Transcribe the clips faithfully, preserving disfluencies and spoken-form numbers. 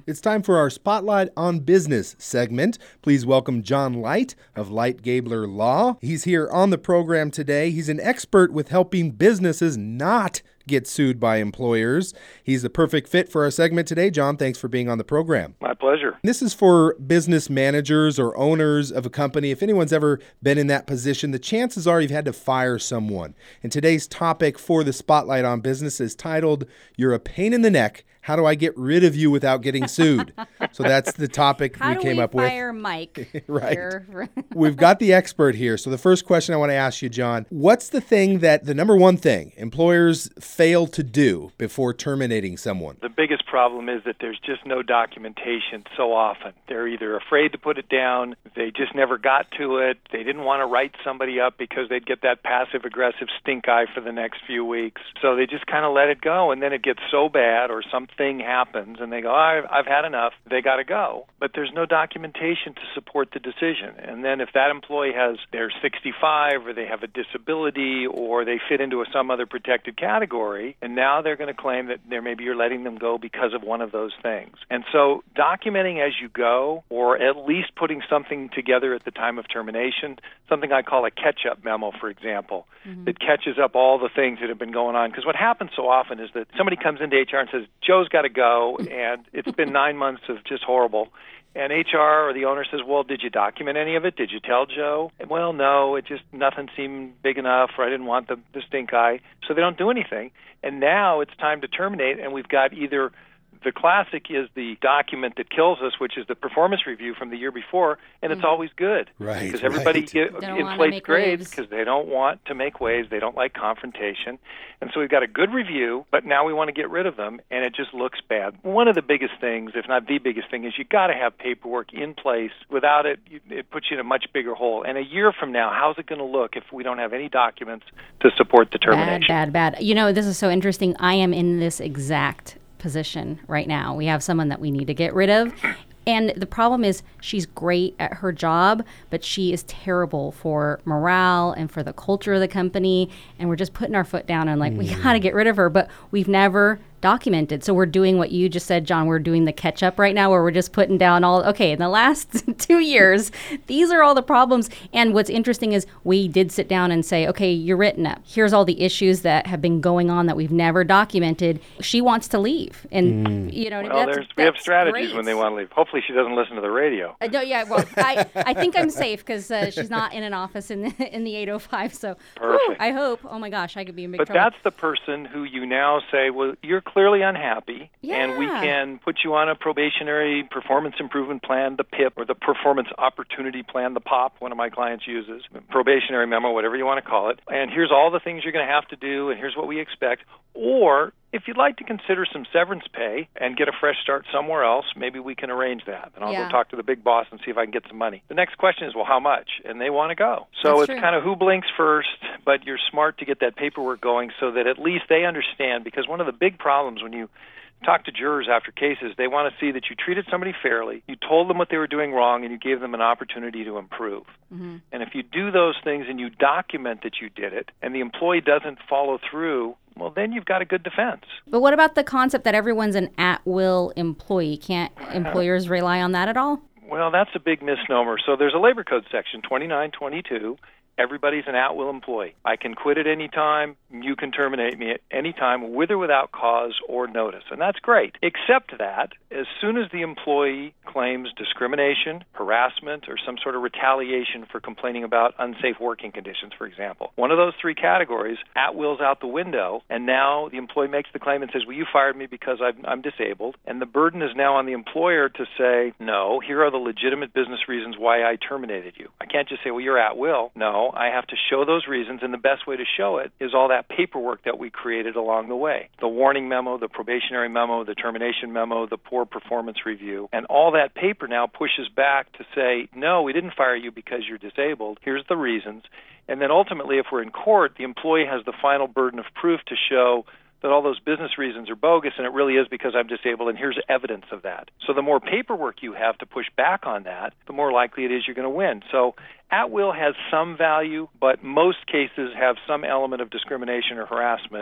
com. It's time for our Spotlight on Business segment. Please welcome John Light of Light Gabler Law. He's here on the program today. He's an expert with helping businesses not get sued by employers. He's the perfect fit for our segment today. John, thanks for being on the program. My pleasure. This is for business managers or owners of a company. If anyone's ever been in that position, the chances are you've had to fire someone. And today's topic for the Spotlight on Business is titled, You're a Pain in the Neck. How do I get rid of you without getting sued? So that's the topic How we do came we up with. fire Mike? Right. Here? We've got the expert here. So the first question I want to ask you, John, what's the thing that, the number one thing employers fail to do before terminating someone? The biggest problem is that there's just no documentation so often. They're either afraid to put it down, they just never got to it, they didn't want to write somebody up because they'd get that passive-aggressive stink eye for the next few weeks. So they just kind of let it go, and then it gets so bad or something happens, and they go, oh, I've, I've had enough, they got to go. But there's no documentation to support the decision. And then if that employee has, they're sixty-five, or they have a disability, or they fit into a, some other protected category, and now they're going to claim that there maybe you're letting them go because of one of those things. And so documenting as you go, or at least putting something together at the time of termination, something I call a catch-up memo, for example, mm-hmm. that catches up all the things that have been going on. Because what happens so often is that somebody comes into H R and says, Joe's got to go, and it's been nine months of just horrible. And H R or the owner says, well, did you document any of it? Did you tell Joe? And, well, no, it just, nothing seemed big enough, or I didn't want the, the stink eye. So they don't do anything. And now it's time to terminate, and we've got either the classic is the document that kills us, which is the performance review from the year before, and mm-hmm. it's always good. Right. Because everybody right. get, inflates grades because they don't want to make waves, they don't like confrontation. And so we've got a good review, but now we want to get rid of them, and it just looks bad. One of the biggest things, if not the biggest thing, is you got to have paperwork in place. Without it, it puts you in a much bigger hole. And a year from now, how's it going to look if we don't have any documents to support the termination? Bad, bad, bad. You know, this is so interesting. I am in this exact position right now. We have someone that we need to get rid of. And the problem is she's great at her job, but she is terrible for morale and for the culture of the company. And we're just putting our foot down and like, mm. we got to get rid of her. But we've never documented. So we're doing what you just said, John. We're doing the catch up right now where we're just putting down all, okay, in the last two years, these are all the problems. And what's interesting is we did sit down and say, okay, you're written up. Here's all the issues that have been going on that we've never documented. She wants to leave. And, mm. you know, well, that's, there's, we have strategies great. when they want to leave. Hopefully she doesn't listen to the radio. Uh, no, yeah, well, I, I think I'm safe because uh, she's not in an office in the, in the eight oh five. So perfect. Whew, I hope. Oh, my gosh, I could be in big but trouble. But that's the person who you now say, well, you're clearly unhappy, yeah. and we can put you on a probationary performance improvement plan, the P I P, or the performance opportunity plan, the P O P, one of my clients uses, probationary memo, whatever you want to call it. And here's all the things you're going to have to do, and here's what we expect. Or if you'd like to consider some severance pay and get a fresh start somewhere else, maybe we can arrange that. And I'll yeah. go talk to the big boss and see if I can get some money. The next question is, well, how much? And they want to go. So That's it's true. kind of who blinks first, but you're smart to get that paperwork going so that at least they understand. Because one of the big problems when you talk to jurors after cases, they want to see that you treated somebody fairly, you told them what they were doing wrong, and you gave them an opportunity to improve. Mm-hmm. And if you do those things and you document that you did it, and the employee doesn't follow through, well, then you've got a good defense. But what about the concept that everyone's an at-will employee? Can't employers rely on that at all? Well, that's a big misnomer. So there's a labor code section, twenty-nine twenty-two. Everybody's an at-will employee. I can quit at any time. You can terminate me at any time with or without cause or notice. And that's great. Except that as soon as the employee claims discrimination, harassment, or some sort of retaliation for complaining about unsafe working conditions, for example, one of those three categories, at-will's out the window, and now the employee makes the claim and says, well, you fired me because I'm, I'm disabled. And the burden is now on the employer to say, no, here are the legitimate business reasons why I terminated you. I can't just say, well, you're at will. No. I have to show those reasons, and the best way to show it is all that paperwork that we created along the way. The warning memo, the probationary memo, the termination memo, the poor performance review, and all that paper now pushes back to say, no, we didn't fire you because you're disabled. Here's the reasons. And then ultimately, if we're in court, the employee has the final burden of proof to show that all those business reasons are bogus, and it really is because I'm disabled, and here's evidence of that. So the more paperwork you have to push back on that, the more likely it is you're going to win. So at-will has some value, but most cases have some element of discrimination or harassment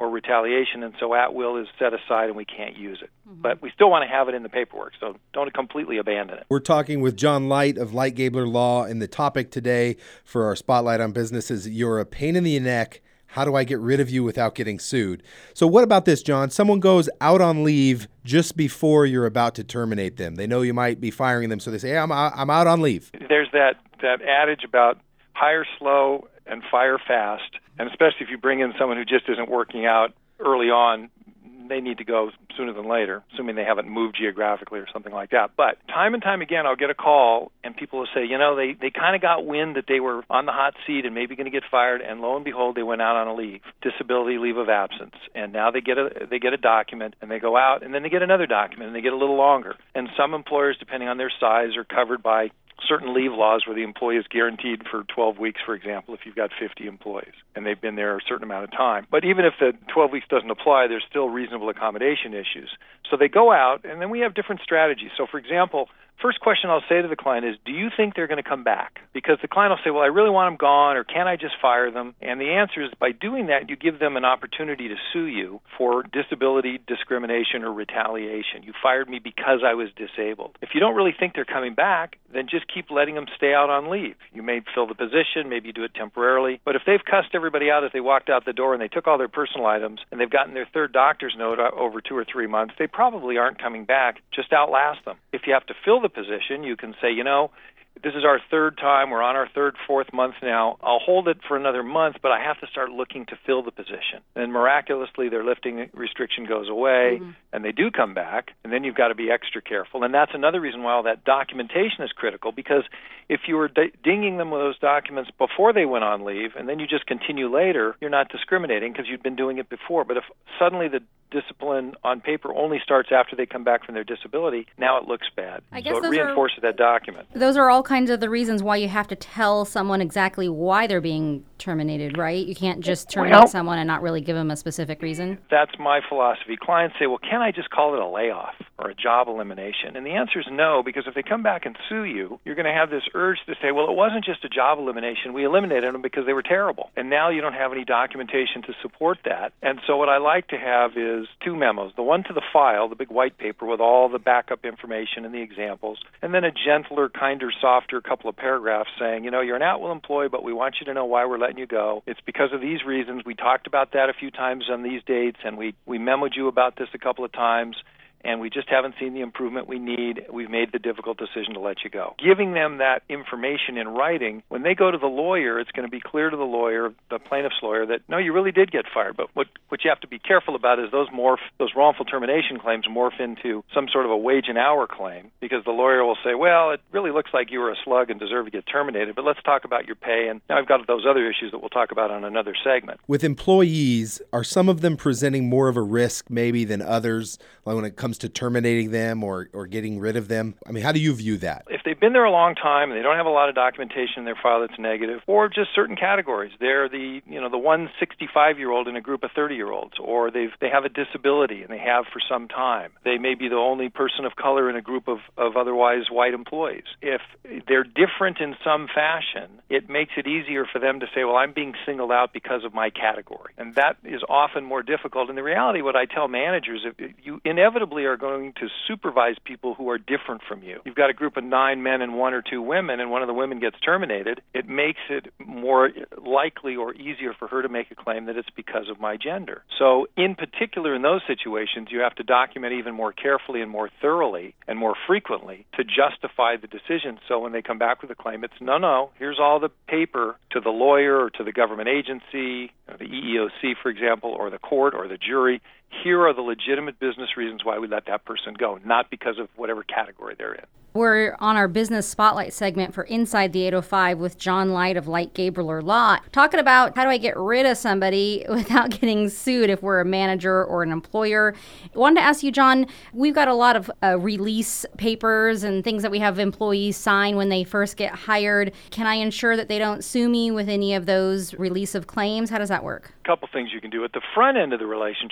or retaliation, and so at will is set aside and we can't use it. Mm-hmm. But we still want to have it in the paperwork, so don't completely abandon it. We're talking with John Light of Light Gabler Law, and the topic today for our Spotlight on Business is you're a pain in the neck. How do I get rid of you without getting sued? So what about this, John? Someone goes out on leave just before you're about to terminate them. They know you might be firing them, so they say, hey, I'm, I'm out on leave. There's that, that adage about hire slow and fire fast, and especially if you bring in someone who just isn't working out early on, they need to go sooner than later, assuming they haven't moved geographically or something like that. But time and time again, I'll get a call, and people will say, you know, they, they kind of got wind that they were on the hot seat and maybe going to get fired, and lo and behold, they went out on a leave, disability leave of absence. And now they get a they get a document, and they go out, and then they get another document, and they get a little longer. And some employers, depending on their size, are covered by certain leave laws where the employee is guaranteed for twelve weeks, for example, if you've got fifty employees and they've been there a certain amount of time. But even if the twelve weeks doesn't apply, there's still reasonable accommodation issues. So they go out, and then we have different strategies. So, for example, first question I'll say to the client is, do you think they're going to come back? Because the client will say, well, I really want them gone, or can I just fire them? And the answer is, by doing that, you give them an opportunity to sue you for disability, discrimination, or retaliation. You fired me because I was disabled. If you don't really think they're coming back, then just keep letting them stay out on leave. You may fill the position, maybe you do it temporarily. But if they've cussed everybody out as they walked out the door and they took all their personal items and they've gotten their third doctor's note over two or three months, they probably aren't coming back. Just outlast them. If you have to fill the position, you can say, you know, this is our third time. We're on our third, fourth month now. I'll hold it for another month, but I have to start looking to fill the position. And miraculously, their lifting restriction goes away, mm-hmm. and they do come back, and then you've got to be extra careful. And that's another reason why all that documentation is critical, because if you were d- dinging them with those documents before they went on leave, and then you just continue later, you're not discriminating because you've been doing it before. But if suddenly the discipline on paper only starts after they come back from their disability, now it looks bad. I guess so it reinforces are, that document. Those are all kinds of the reasons why you have to tell someone exactly why they're being terminated, right? You can't just terminate well, someone and not really give them a specific reason. That's my philosophy. Clients say, well, can I just call it a layoff or a job elimination? And the answer is no, because if they come back and sue you, you're going to have this urge to say, well, it wasn't just a job elimination. We eliminated them because they were terrible. And now you don't have any documentation to support that. And so what I like to have is two memos, the one to the file, the big white paper with all the backup information and the examples, and then a gentler, kinder, softer couple of paragraphs saying, you know, you're an at-will employee, but we want you to know why we're letting you go. It's because of these reasons. We talked about that a few times on these dates, and we, we memoed you about this a couple of times, and we just haven't seen the improvement we need. We've made the difficult decision to let you go. Giving them that information in writing, when they go to the lawyer, it's going to be clear to the lawyer, the plaintiff's lawyer, that, no, you really did get fired. But what, what you have to be careful about is those morph, those wrongful termination claims morph into some sort of a wage and hour claim, because the lawyer will say, well, it really looks like you were a slug and deserve to get terminated, but let's talk about your pay. And now I've got those other issues that we'll talk about on another segment. With employees, are some of them presenting more of a risk maybe than others, like when it comes to terminating them or, or getting rid of them? I mean, how do you view that? If they've been there a long time and they don't have a lot of documentation in their file that's negative, or just certain categories, they're the you know the one sixty-five-year-old in a group of thirty-year-olds, or they've they have a disability and they have for some time. They may be the only person of color in a group of, of otherwise white employees. If they're different in some fashion, it makes it easier for them to say, well, I'm being singled out because of my category. And that is often more difficult. And the reality, what I tell managers, if you inevitably are going to supervise people who are different from you. You've got a group of nine men and one or two women, and one of the women gets terminated. It makes it more likely or easier for her to make a claim that it's because of my gender. So in particular, in those situations, you have to document even more carefully and more thoroughly and more frequently to justify the decision. So when they come back with a claim, it's no, no, here's all the paper to the lawyer or to the government agency, the E E O C, for example, or the court or the jury. Here are the legitimate business reasons why we let that person go, not because of whatever category they're in. We're on our Business Spotlight segment for Inside the eight oh five with John Light of Light Gabler Law, talking about how do I get rid of somebody without getting sued if we're a manager or an employer. I wanted to ask you, John, we've got a lot of uh, release papers and things that we have employees sign when they first get hired. Can I ensure that they don't sue me with any of those release of claims? How does that work? A couple things you can do. At the front end of the relationship, I'm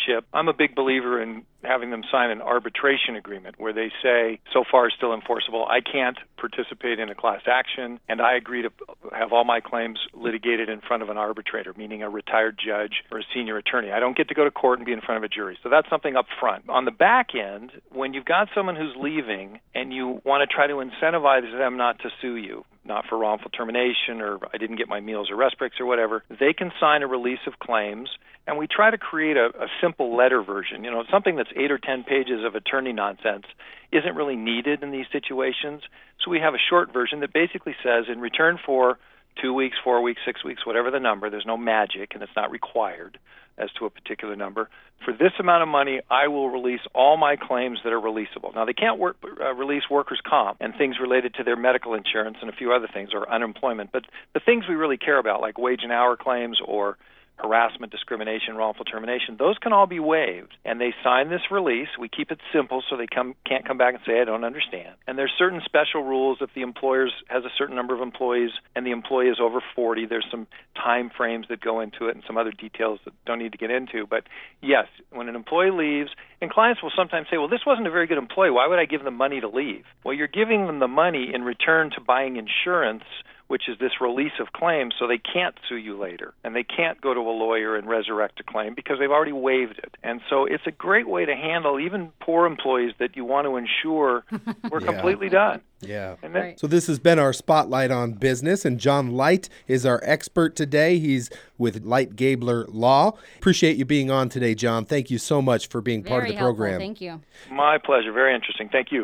I'm a big believer in having them sign an arbitration agreement where they say, so far is still enforceable, I can't participate in a class action, and I agree to have all my claims litigated in front of an arbitrator, meaning a retired judge or a senior attorney. I don't get to go to court and be in front of a jury. So that's something up front. On the back end, when you've got someone who's leaving and you want to try to incentivize them not to sue you, not for wrongful termination or I didn't get my meals or rest breaks or whatever, they can sign a release of claims, and we try to create a, a simple letter version. You know, something that's eight or ten pages of attorney nonsense isn't really needed in these situations. So we have a short version that basically says, in return for two weeks, four weeks, six weeks, whatever the number, there's no magic and it's not required as to a particular number. For this amount of money, I will release all my claims that are releasable. Now, they can't work, uh, release workers' comp and things related to their medical insurance and a few other things, or unemployment. But the things we really care about, like wage and hour claims or harassment, discrimination, wrongful termination, those can all be waived. And they sign this release. We keep it simple so they come, can't come back and say, I don't understand. And there's certain special rules. If the employer has a certain number of employees and the employee is over forty, there's some time frames that go into it and some other details that don't need to get into. But yes, when an employee leaves, and clients will sometimes say, well, this wasn't a very good employee. Why would I give them money to leave? Well, you're giving them the money in return to buying insurance, which is this release of claims, so they can't sue you later. And they can't go to a lawyer and resurrect a claim because they've already waived it. And so it's a great way to handle even poor employees that you want to ensure we're Yeah. completely done. Yeah. And then, Right. So this has been our Spotlight on Business, and John Light is our expert today. He's with Light Gabler Law. Appreciate you being on today, John. Thank you so much for being part of Very the helpful. program. Thank you. my pleasure. Very interesting. Thank you.